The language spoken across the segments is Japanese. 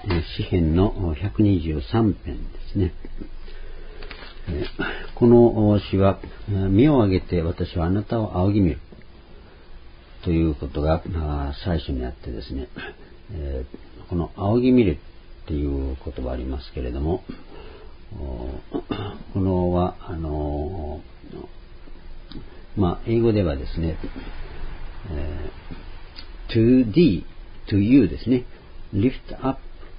詩編の123編ですね。この詩は、身を挙げて私はあなたを仰ぎ見るということが最初にあってですね、この仰ぎ見るっていう言葉ありますけれども、このは英語ではですね、to thee, to you ですね、lift up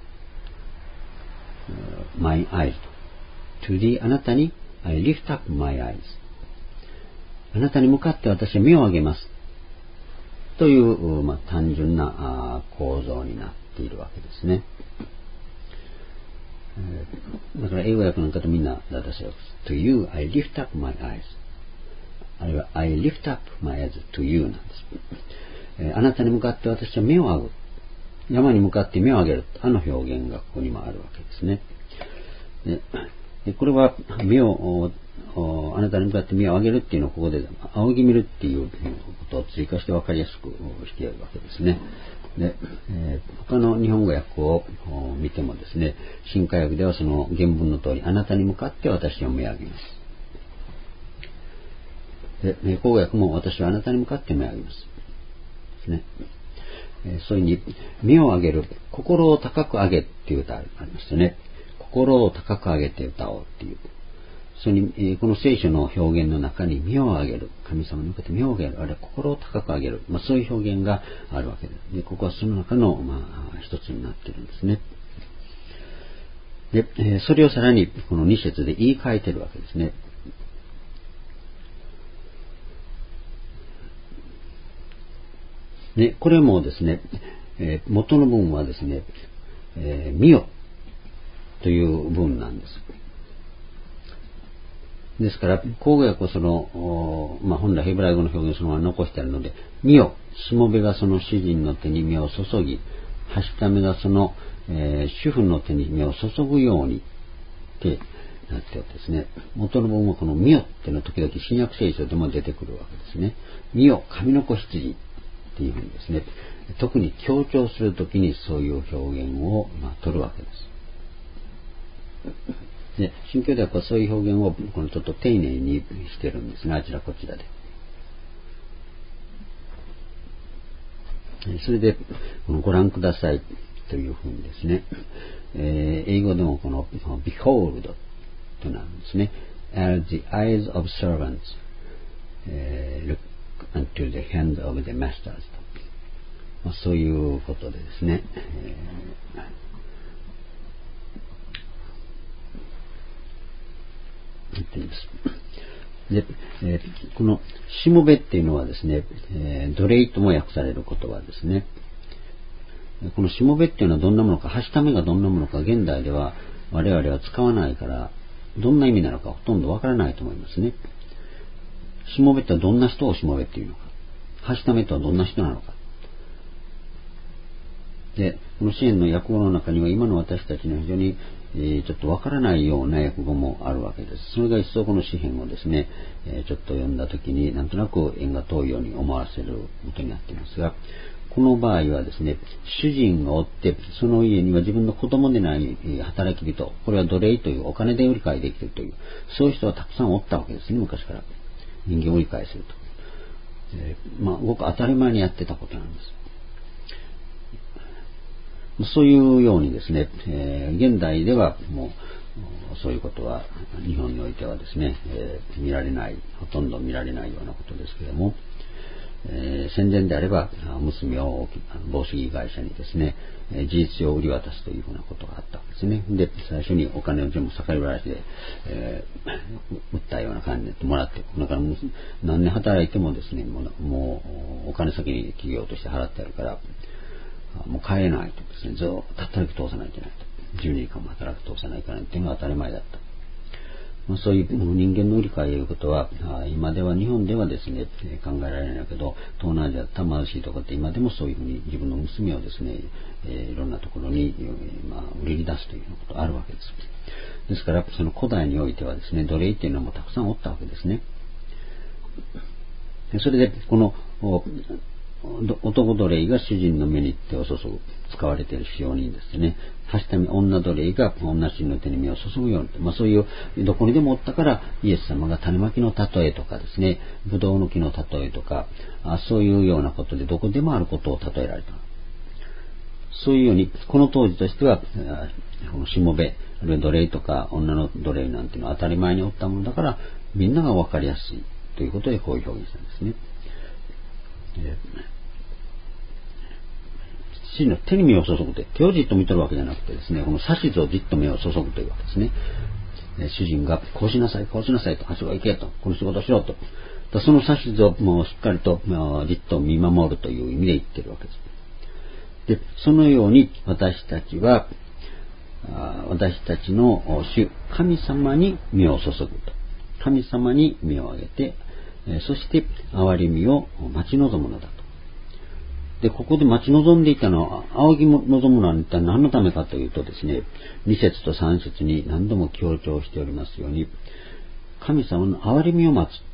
my eyes to thee あなたに I lift up my eyes あなたに向かって私は目を上げますという、単純な構造になっているわけですね。だから英語訳の方みんな私は to you I lift up my eyes あるいは I lift up my eyes to you なんです。あなたに向かって私は目を上げる、山に向かって目を上げる、表現がここにもあるわけですね。でこれは目をあなたに向かって目を上げるっていうのをここで仰ぎ見るっていうことを追加して分かりやすくしているわけですね。で、他の日本語訳を見てもですね、新化訳ではその原文の通りあなたに向かって私は目を上げます。で、口語訳も私はあなたに向かって目を上げますですね。そういうふうに目を上げる、心を高く上げっていう歌がありますよね。心を高く上げて歌おうっていう。それに、この聖書の表現の中に目を上げる、神様に向けて目を上げる、あるいは心を高く上げる、そういう表現があるわけです。で、ここはその中の、一つになっているんですね。で、それをさらにこの2節で言い換えているわけですね。で、これもですね、元の文はですね、見よという文なんです。ですから、口語訳を本来ヘブライ語の表現をそのまま残してあるので、見よ、しもべがその主人の手に目を注ぎ、はしためがその、主婦の手に目を注ぐようにってなっておってですね、元の文はこの見よっていうのは時々新約聖書でも出てくるわけですね。見よ、神の子羊っていうふうにですね、特に強調するときにそういう表現を取るわけです。で、新教ではそういう表現をちょっと丁寧にしてるんですが、あちらこちらで。それで、ご覧くださいというふうにですね、英語でもこの behold となるんですね。as the eyes of servants look unto the hands of the masters と。そういうことでですね、言っています。で、このしもべっていうのはですね、奴隷とも訳される言葉ですね。このしもべっていうのはどんなものか、はしためがどんなものか、現代では我々は使わないから、どんな意味なのかほとんどわからないと思いますね。しもべってはどんな人をしもべっていうのか、はしためとはどんな人なのか。で、この詩篇の訳語の中には今の私たちの非常にちょっとわからないような訳語もあるわけです。それが一層この詩篇をですね、ちょっと読んだときになんとなく縁が遠いように思わせることになっていますが、この場合はですね、主人がおって、その家には自分の子供でない働き人、これは奴隷というお金で売り買いできているという、そういう人はたくさんおったわけですね、昔から。人間を売り買いすると。ごく当たり前にやってたことなんです。そういうようにですね、現代ではもうそういうことは日本においてはですね、見られない、ほとんど見られないようなことですけれども、戦前であれば娘を貿易会社にですね、事実上売り渡すというふうなことがあったわけですね。で、最初にお金を全部逆売らしで、売ったような感じでもらって、だから何年働いてもですね、もうお金先に企業として払ってあるから、もう帰れないとですね、ずっと働き通さないといけないと。12時間も働き通さないといけないというのが当たり前だった。そういう人間の売り買いということは、今では日本ではですね、考えられないけど、東南アジアだ貧しいところって今でもそういうふうに自分の娘をですね、いろんなところに、売りに出すというようなことがあるわけです。ですから、その古代においてはですね、奴隷っていうのもたくさんおったわけですね。それで、この男奴隷が主人の目に手を注ぐ、使われている使用人ですね。はしため女奴隷が女主人の手に目を注ぐように、そういうどこにでもおったからイエス様が種まきの例えとかですね、ブドウの木の例えとか、そういうようなことでどこでもあることを例えられた。そういうように、この当時としては、このしもべ、あるいは奴隷とか女の奴隷なんていうのは当たり前におったものだから、みんながわかりやすいということでこういう表現したんですね。主人の手に目を注ぐって、手をじっと見とるわけじゃなくてですね、この指図をじっと目を注ぐというわけですね。主人がこうしなさい、こうしなさいと、あそこ行けと、この仕事をしろと。その指図をもうしっかりとじっと見守るという意味で言ってるわけです。で、そのように私たちは、私たちの主、神様に目を注ぐと。神様に目を上げて、そして憐れみを待ち望むのだと。で、ここで待ち望んでいたのは、仰ぎ望むのは一体何のためかというとですね、2節と3節に何度も強調しておりますように、神様の憐れみを待つ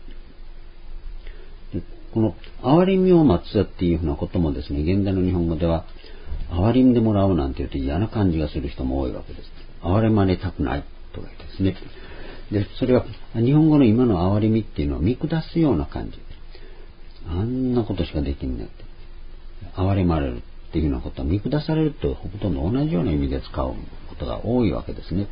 っていう。で、この憐れみを待つっていうふうなこともですね、現代の日本語では、憐れんでもらうなんて言うと嫌な感じがする人も多いわけです。憐れまれたくないとか言ってですね。で、それは日本語の今の憐れみっていうのは見下すような感じ。あんなことしかできんねって。憐れまれるっていうようなことは見下されるとほとんど同じような意味で使うことが多いわけですね。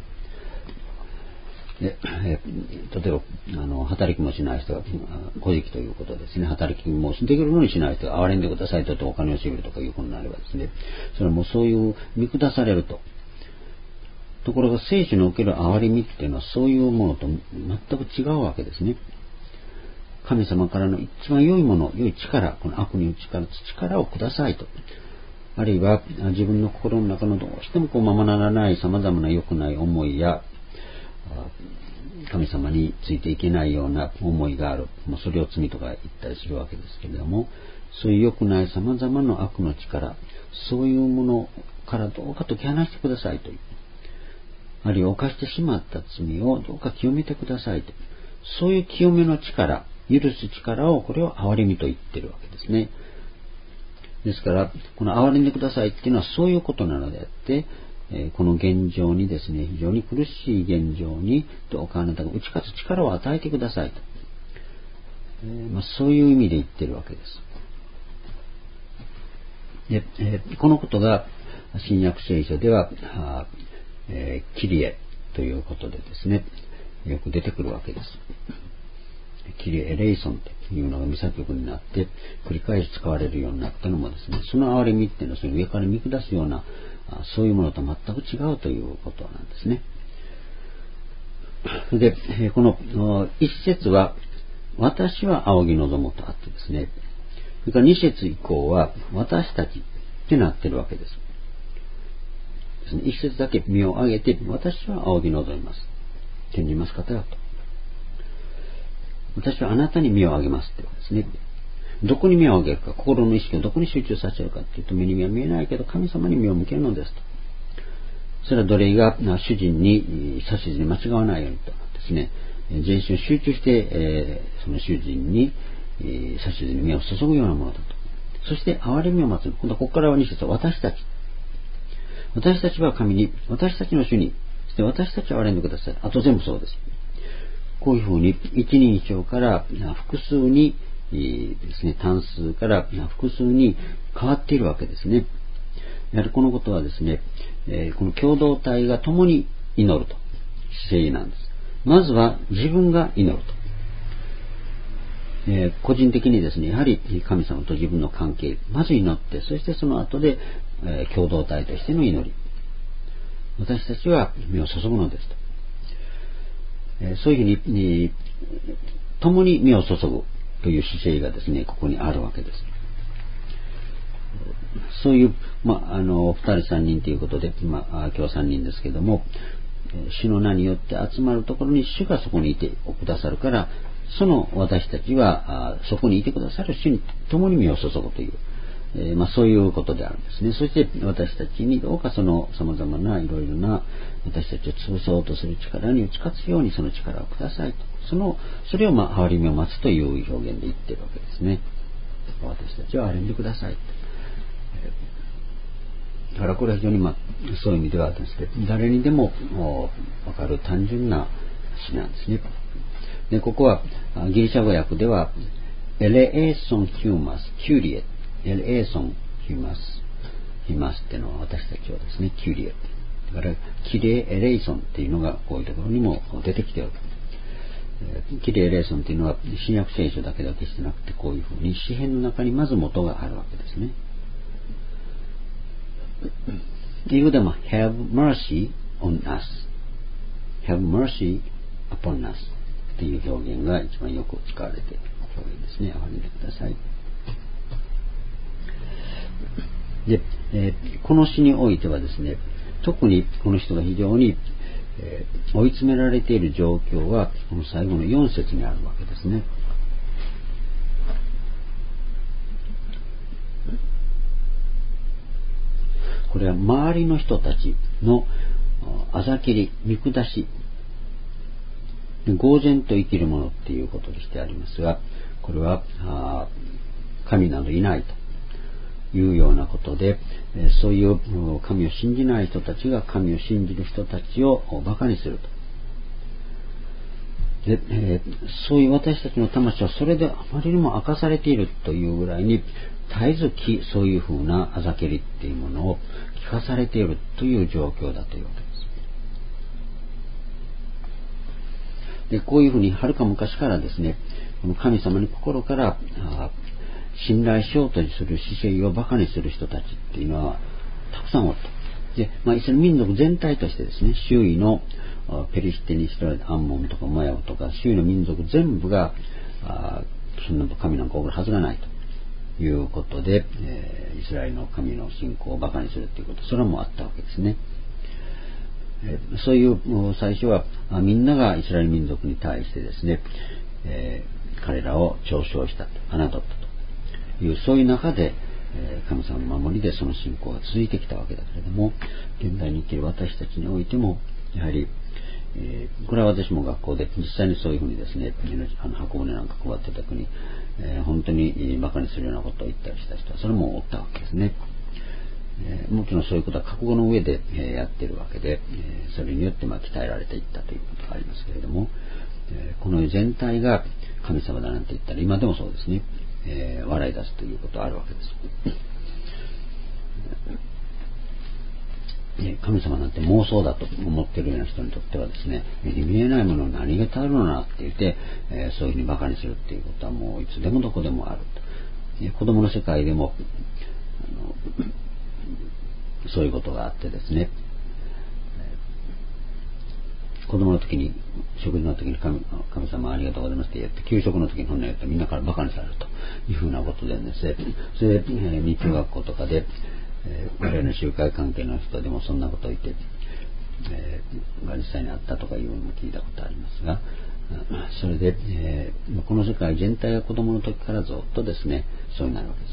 で、例えば働きもしない人が古事記ということですね。働きもできるのにしない人が憐れんでくださいとお金をしめるとかいうことになればですね、それはもうそういう見下されると。ところが聖書における憐れみっていうのはそういうものと全く違うわけですね。神様からの一番良いもの、良い力、この悪に打ち勝つ力をくださいと。あるいは自分の心の中のどうしてもままならない様々な良くない思いや、神様についていけないような思いがある。それを罪とか言ったりするわけですけれども、そういう良くない様々な悪の力、そういうものからどうかと解き放してくださいという。あるいは犯してしまった罪をどうか清めてくださいと。そういう清めの力、許す力を、これを憐れみと言っているわけですね。ですから、この憐れんでくださいっていうのはそういうことなのであって、この現状にですね、非常に苦しい現状にどうかあなたが打ち勝つ力を与えてくださいと。そういう意味で言っているわけです。で、このことが新約聖書では、キリエということでですね、よく出てくるわけです。キリエ・エレイソンというのが未作曲になって繰り返し使われるようになったのもですね、その憐れみっていうのはその上から見下すようなそういうものと全く違うということなんですね。で、この一節は私は仰ぎ望むとあってですね、それから二節以降は私たちってなってるわけです。一節だけ身を上げて私は仰ぎ望みます。天にいます方よと。私はあなたに身を上げますってことですね。どこに目を上げるか、心の意識をどこに集中させるかっていうと、目には見えないけど神様に目を向けるのですと。それは奴隷が主人に指図に間違わないようにとですね、全身を集中して、その主人に指図に目を注ぐようなものだと。そして憐れみを待つ。今度はここからは2節は私たち。私たちは神に、私たちの主に、そして私たちは憐れんでください。あと全部そうです。こういうふうに一人称から複数にですね、単数から複数に変わっているわけですね。やはりこのことはですね、この共同体が共に祈ると姿勢なんです。まずは自分が祈ると。個人的にですね、やはり神様と自分の関係、まず祈って、そしてその後で共同体としての祈り。私たちは目を注ぐのですと。そういうふうに、共に目を注ぐという姿勢がですね、ここにあるわけです。そういう、二人三人ということで、今日3人ですけども、主の名によって集まるところに主がそこにいてくださるから、その私たちはそこにいてくださる主に共に身を注ぐという、そういうことであるんですね。そして私たちにどうかその様々ないろいろな私たちを潰そうとする力に打ち勝つようにその力をくださいと。それを憐れみを待つという表現で言っているわけですね。 私たちは憐れんでください。だからこれは非常にそういう意味ではですね、誰にでもわかる単純な詩なんですね。で、ここはギリシャ語訳ではエレエーソンヒューマスキュリエ、エレエーソンヒューマスっていうのは私たちはですね、キュリエ、だからキレエレイソンっていうのがこういうところにも出てきておる。キレエレイソンっていうのは新約聖書だけでしてなくて、こういうふうに詩篇の中にまず元があるわけですね。英語でも have mercy on us, have mercy upon us っていう表現が一番よく使われている表現ですね。憐れんでください。で、この詩においてはですね、特にこの人が非常に、追い詰められている状況はこの最後の4節にあるわけですね。これは周りの人たちのあざけり、見下し、呆然と生きるものっていうことにしてありますが、これは神などいないというようなことで、そういう神を信じない人たちが神を信じる人たちを馬鹿にすると。で、そういう私たちの魂はそれであまりにも明かされているというぐらいに絶えずそういうふうなあざけりっていうものを聞かされているという状況だというわけです。で、こういうふうにはるか昔からですね、この神様に心から信頼しようとする姿勢を馬鹿にする人たちっていうのはたくさんおると。で、イスラエル民族全体としてですね、周囲のペリシテにしろアンモンとかモヤブとか周囲の民族全部がそんな神なんかおるはずがないということで、イスラエルの神の信仰を馬鹿にするということ、それもあったわけですね。そういう最初はみんながイスラエル民族に対してですね、彼らを嘲笑したと、侮ったという、そういう中で神様の守りでその信仰が続いてきたわけだけれども、現代に生きる私たちにおいてもやはり、これは私も学校で実際にそういうふうにですね、箱舟なんか配ってた時に、本当に馬鹿にするようなことを言ったりした人はそれもおったわけですね。もちろんそういうことは覚悟の上でやっているわけで、それによって鍛えられていったということがありますけれども、この世全体が神様だなんて言ったら今でもそうですね、笑い出すということがあるわけです。神様なんて妄想だと思っているような人にとってはですね、目に見えないものを何が頼るのなって言って、そういうふうに馬鹿にするっていうことはもういつでもどこでもあると。子供の世界でもそういうことがあってですね、子供の時に食事の時に神様ありがとうございますって言って、給食の時にこんな言ってみんなから馬鹿にされるというふうなことでですね、それで日中学校とかで我々の集会関係の人でもそんなことを言って、が実際にあったとかいうのも聞いたことありますが、それで、この世界全体が子供の時からずっとですね、そうになるわけです。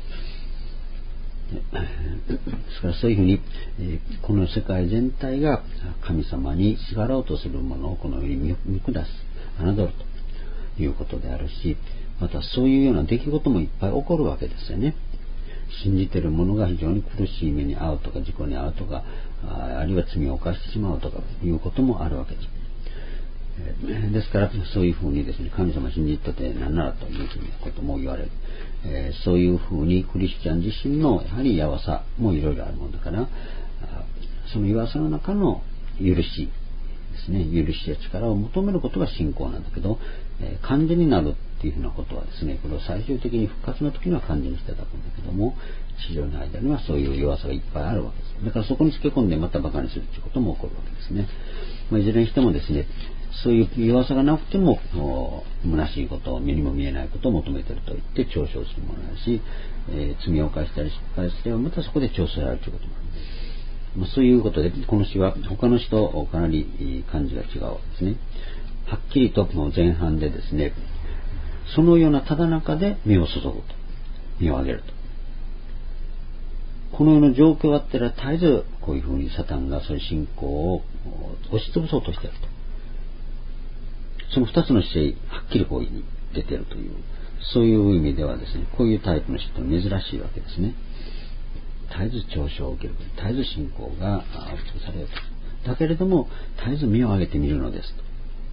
ですからそういうふうに、この世界全体が神様にすがろうとするものをこのように見下す、侮るということであるし、またそういうような出来事もいっぱい起こるわけですよね。信じている者が非常に苦しい目に遭うとか事故に遭うとか、あるいは罪を犯してしまうとかいうこともあるわけです。ですからそういうふうにですね、神様信じてて何ならというふうなことも言われる。そういうふうにクリスチャン自身のやはり弱さもいろいろあるものだから、その弱さの中の許しですね、許しや力を求めることが信仰なんだけど、完全になるっていうふうなことはですね、これを最終的に復活の時には完全にしていただくんだけども、地上の間にはそういう弱さがいっぱいあるわけです。だからそこにつけ込んでまた馬鹿にするということも起こるわけですね。いずれにしてもですね、そういう弱さがなくても虚しいこと、目にも見えないことを求めていると言って嘲笑するものだし、罪を犯したり失敗してはまたそこで嘲笑されるということもある。そういうことでこの詩は他の詩とかなり感じが違うですね。はっきりと前半でですね、そのようなただ中で目を注ぐと、目を上げると、このような状況があったら絶えずこういうふうにサタンがそういう信仰を押しつぶそうとしていると、その二つの姿勢はっきりこういうに出ているという、 そういう意味ではですね、こういうタイプの人は珍しいわけですね。絶えず嘲笑を受ける、絶えず信仰が押しつぶされると。だけれども絶えず身を上げてみるのですと。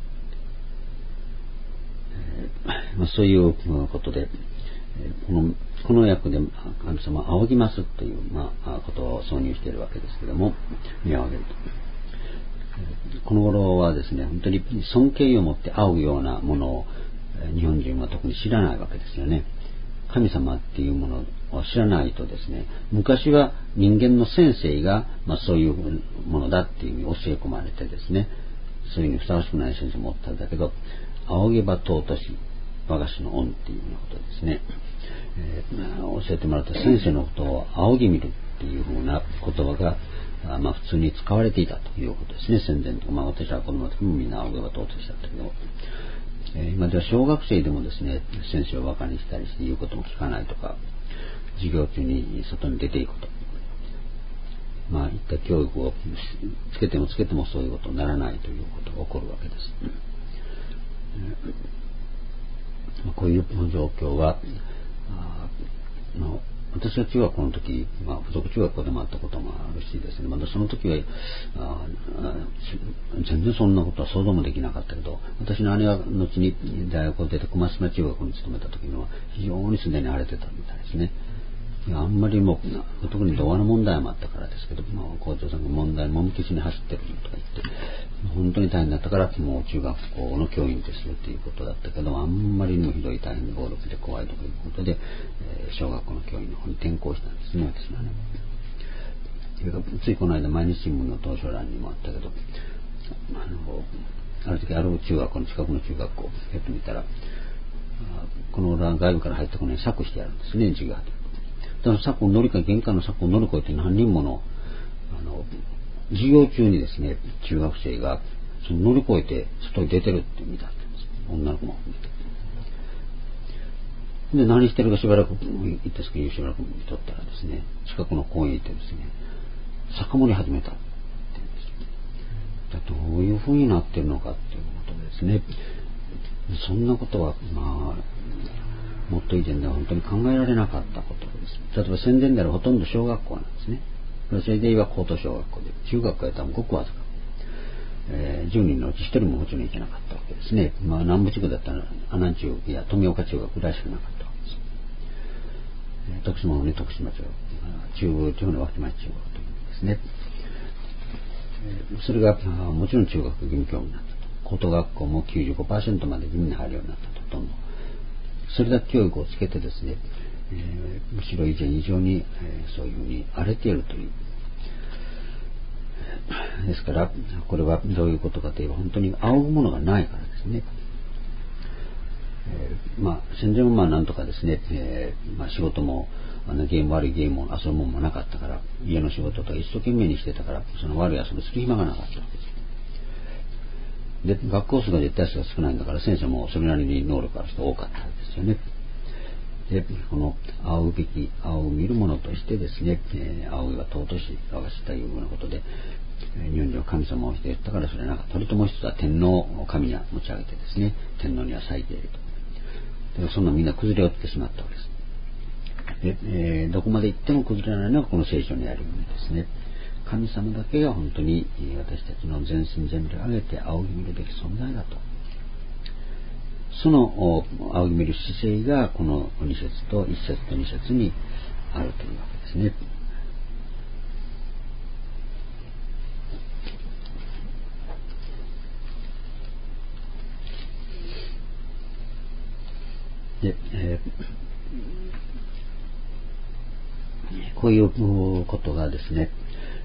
そういうことで、この訳で神様は仰ぎますという、ことを挿入しているわけですけれども、身を上げると。この頃はですね、本当に尊敬を持って仰ぐようなものを日本人は特に知らないわけですよね。神様っていうものを知らないとですね、昔は人間の先生が、そういうものだっていうふうに教え込まれてですね、そういうにふさわしくない先生もおったんだけど、仰げば尊し我が師の恩っていうようなことですね、教えてもらった先生のことを仰ぎ見るっていうふうな言葉が普通に使われていたということですね。戦前とか、私は子供の時もみんな仰げば尊しだったけど、今では小学生でもですね、先生を馬鹿にしたりして言うことも聞かないとか、授業中に外に出ていくと、いった教育をつけてもそういうことにならないということが起こるわけです。こういう状況は私は中学校の時、付属中学校でもあったこともあるしですね、まだその時は全然そんなことは想像もできなかったけど、私の姉は後に大学を出て小松島中学校に勤めた時には非常にすでに荒れてたみたいですね。あんまりもう特に童話の問題もあったからですけど、校長さんが問題もみ消しに走ってるとか言って本当に大変だったから、もう中学校の教員ですよということだったけど、あんまりにもひどい大変で暴力で怖いということで、小学校の教員の方に転校したんですね、私はね。ついこの間毎日新聞の図書欄にもあったけど、ある時ある中学校の近くの中学校をやってみたら、この外部から入ってこない柵してあるんですね、授業で。だから玄関の柵を乗り越えて何人もの授業中にですね、中学生がその乗り越えて外に出てるって見たんです。女の子も見て。で、何してるかしばらく行った隙にしばらく見とったらですね、近くの公園行ってですね、酒盛り始めたって言うんです。どういう風になってるのかっていうことですね。そんなことはもっと以前では本当に考えられなかったことです。例えば戦前であるほとんど小学校なんですね。それで言えば高等小学校で、中学校やったらごくわずか、10人のうち1人ももちろん行けなかったわけですね。南部地区だったら阿南中学や富岡中学ぐらいしかなかったわけです。徳島の徳島中学、中部地方の脇町中学というんですね。それがもちろん中学義務教育になったと。高等学校も 95% まで義務に入るようになったと。どんどんそれだけ教育をつけてですね、むしろ以前以上に、そういうふうに荒れているという。ですからこれはどういうことかといえば、本当に仰ぐものがないからですね。戦前もなんとかですね、仕事も悪いゲームを遊ぶもんもなかったから、家の仕事と一生懸命にしてたから、その悪い遊びする暇がなかったわけです。で、学校数が絶対数が少ないんだから、先生もそれなりに能力ある人多かったんですよね。で、この仰ぐ見るものとしてですね、仰ぎは尊し我が師というようなことで、日本人は神様をしていったから、それ鳥ともう一つは天皇を神に持ち上げてですね、天皇には咲いていると。そんなみんな崩れ落ちてしまったわけです。で、どこまで行っても崩れないのがこの聖書にあるようにですね、神様だけが本当に私たちの全身全霊を挙げて仰ぎ見るべき存在だと。その仰ぎ見る姿勢がこの1節と2節にあるというわけですね。で、こういうことがですね、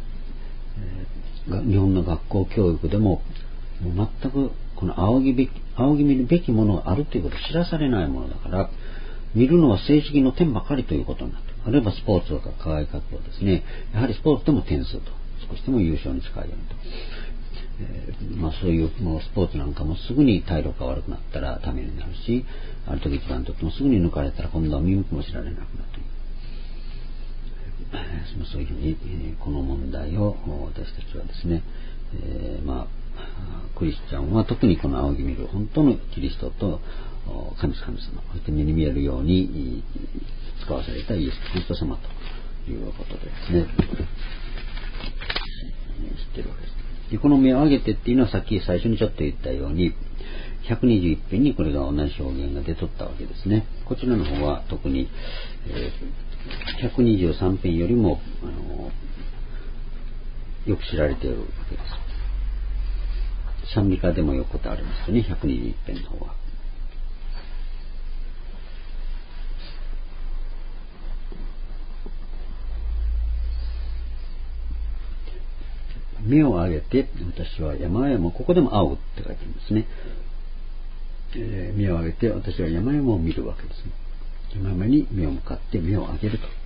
日本の学校教育でも全くこの仰ぎ見るべきものがあるということを知らされないものだから、見るのは成績の点ばかりということになっている。あるいはスポーツとか課外活動ですね。やはりスポーツでも点数と、少しでも優勝に近いようにと。そういうスポーツなんかもすぐに体力が悪くなったらためになるし、ある時一番の時もすぐに抜かれたら今度は見向きも知られなくなるという。そういうふうにこの問題を私たちはですね、 クリスチャンは特にこの仰ぎ見る本当のキリストと神様、そして目に見えるように使わされたイエス・キリスト様ということでですね、知っているわけです。でこの目を上げてっていうのはさっき最初にちょっと言ったように121編にこれが同じ表現が出とったわけですね。こちらの方は特に、123編よりもよく知られているわけです。賛美歌でもよくことありますよね、121編の方は。目を上げて私は山々、ここでも仰ぐって書いてあるんですね。目を上げて私は山々を見るわけですね。山々に目を向かって目を上げると。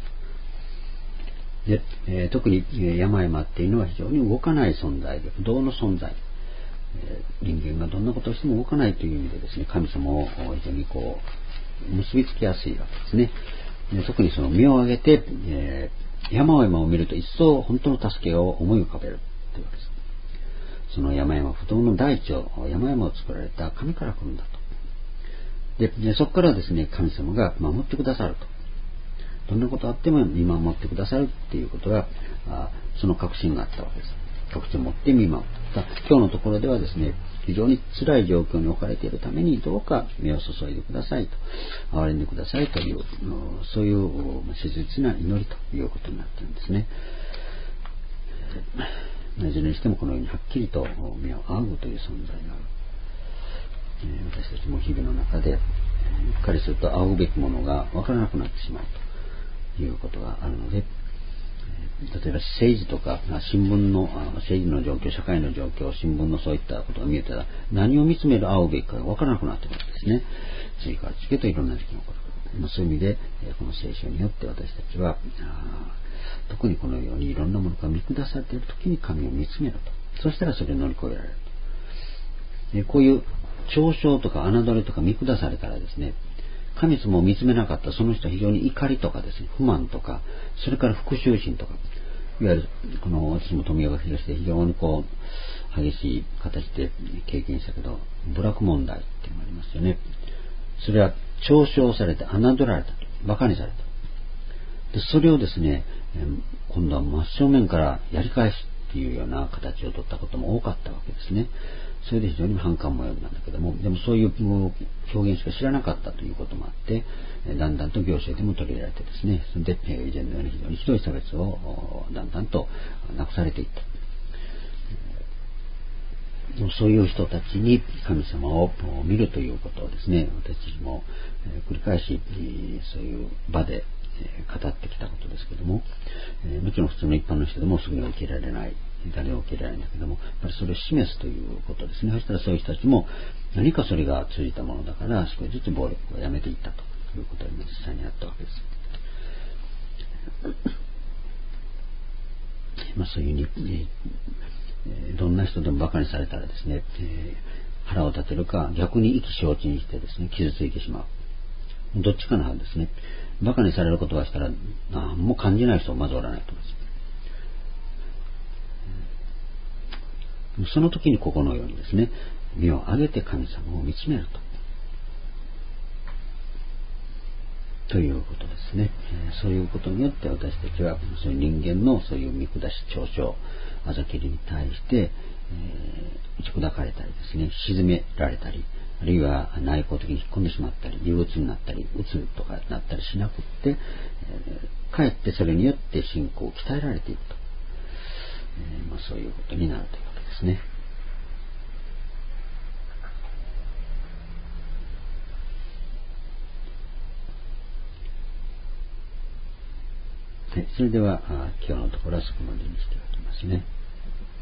で、特に山々っていうのは非常に動かない存在で不動の存在、人間がどんなことをしても動かないという意味でですね、神様を非常に結びつきやすいわけですね。で特にその目を上げて、山々を見ると一層本当の助けを思い浮かべるというわけです。その山々不動の大地を山々を作られた神から来るんだと。でそこからですね、神様が守ってくださると。どんなことあっても見守ってくださるっていうことがその確信があったわけです。確信を持って見守った。今日のところではですね、非常に辛い状況に置かれているためにどうか目を注いでくださいと、憐れんでくださいというそういう切実な祈りということになっているんですね。いずれにしてもこのようにはっきりと目を仰ぐという存在がある。私たちも日々の中でうっかりすると仰ぐべきものが分からなくなってしまうということがあるので、例えば政治とか新聞の政治の状況、社会の状況、新聞のそういったことが見えたら何を見つめる仰ぐべきかが分からなくなってくるんですね。次から次へといろんな事件が起こる。そういう意味でこの聖書によって私たちは特にこのようにいろんなものが見下されている時に神を見つめると。そしたらそれを乗り越えられると。こういう嘲笑とか侮りとか見下されたらですね、神様を見つめなかったその人は非常に怒りとかですね、不満とか、それから復讐心とか、いわゆる私も富岡弘で非常に激しい形で経験したけど、部落問題っていうのがありますよね。それは嘲笑されて侮られたと、馬鹿にされた。でそれをですね、今度は真正面からやり返すっていうような形を取ったことも多かったわけですね。それで非常に反感も及んだんだけども、でもそういう表現しか知らなかったということもあって、だんだんと行政でも取り入れられてですね、それで以前のように非常にひどい差別をだんだんとなくされていった。そういう人たちに神様を見るということをですね、私たちも繰り返しそういう場で語ってきたことですけども、もちろん普通の一般の人でもすぐに受け入れられない、誰も受け入れられないんだけども、やっぱりそれを示すということですね。そしたらそういう人たちも何かそれが通じたものだから少しずつ暴力をやめていったということが実際にあったわけです。そういうふうに、どんな人でも馬鹿にされたらですね、腹を立てるか逆に意気消沈してですね、傷ついてしまう。どっちかのはずですね。馬鹿にされることがしたら何も感じない人はまずおらないと思います。その時にここのようにですね、身を上げて神様を見つめるということですね。そういうことによって私たちはそういう人間のそういう見下し嘲笑あざけりに対して、打ち砕かれたりですね、沈められたり、あるいは内向的に引っ込んでしまったり、憂鬱になったり、鬱とかなったりしなくって、かえってそれによって信仰を鍛えられていくと、そういうことになるというわけですね。はい、それでは今日のところはそこまでにしておきますね。